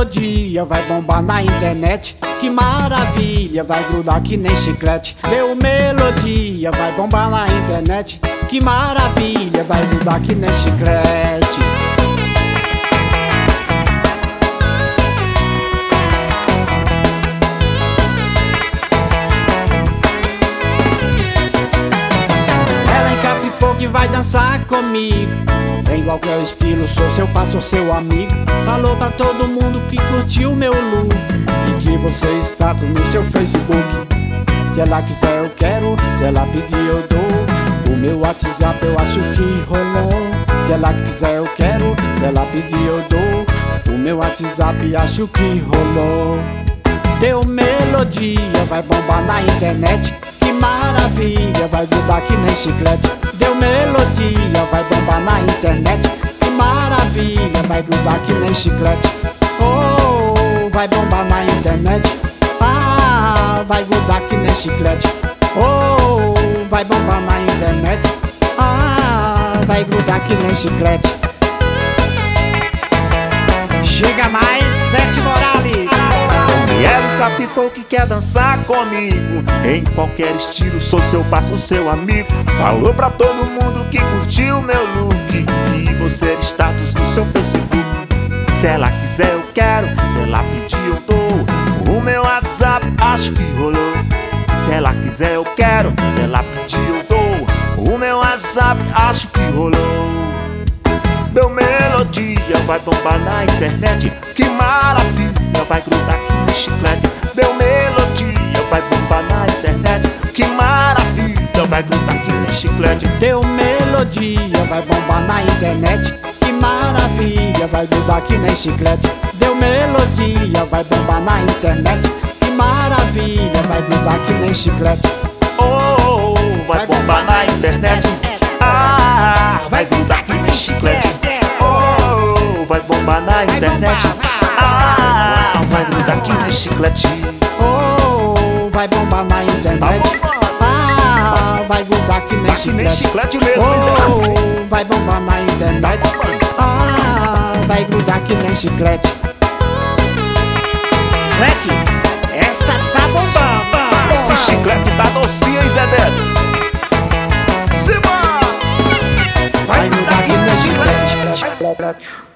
melodia vai bombar na internet. Que maravilha, vai grudar que nem chiclete. Deu melodia, vai bombar na internet. Que maravilha, vai grudar que nem chiclete. Ela encapifou que vai dançar comigo. Em qualquer estilo, sou seu passo, seu amigo. Falou pra todo mundo que curtiu meu look e que você está no seu Facebook. Se ela quiser eu quero, se ela pedir eu dou. O meu WhatsApp eu acho que rolou. Se ela quiser eu quero, se ela pedir eu dou. O meu WhatsApp acho que rolou. Deu melodia, vai bombar na internet. Que maravilha, vai grudar que nem chiclete. Deu melodia, vai bombar na internet. Que maravilha, vai grudar que nem chiclete. Oh, vai bombar na internet. Ah, vai grudar que nem chiclete. Oh, vai bombar na internet. Ah, vai grudar que nem chiclete. Chega mais, Sete Morales. Ela encapifou que quer dançar comigo. Em qualquer estilo, sou seu passo, seu amigo. Falou pra todo mundo que curtiu meu look, que você era status no seu Facebook. Se ela quiser eu quero, se ela pedir eu dou. O meu WhatsApp acho que rolou. Se ela quiser eu quero, se ela pedir eu dou. O meu WhatsApp acho que rolou. Deu melodia, vai bombar na internet. Que maravilha, vai grudar aqui no chiclete. Deu melodia, vai bombar na internet. Que maravilha, vai grudar aqui no chiclete. Deu melodia, vai bombar na internet. Que maravilha, vai grudar que nem chiclete. Deu melodia, vai bombar na internet. Que maravilha, vai grudar que nem chiclete. Oh, vai bombar na internet. Ah, vai grudar que nem chiclete. Oh, vai bombar na internet. Ah, vai grudar que nem chiclete. Oh, vai bombar na internet. Ah, vai grudar que nem chiclete. Que nem chiclete mesmo. Oh, vai bombar na internet. Ah, vai grudar que nem chiclete. Zeke, essa tá bombando. Esse chiclete tá docinho, hein, Zé Dedo? Vai grudar que nem chiclete.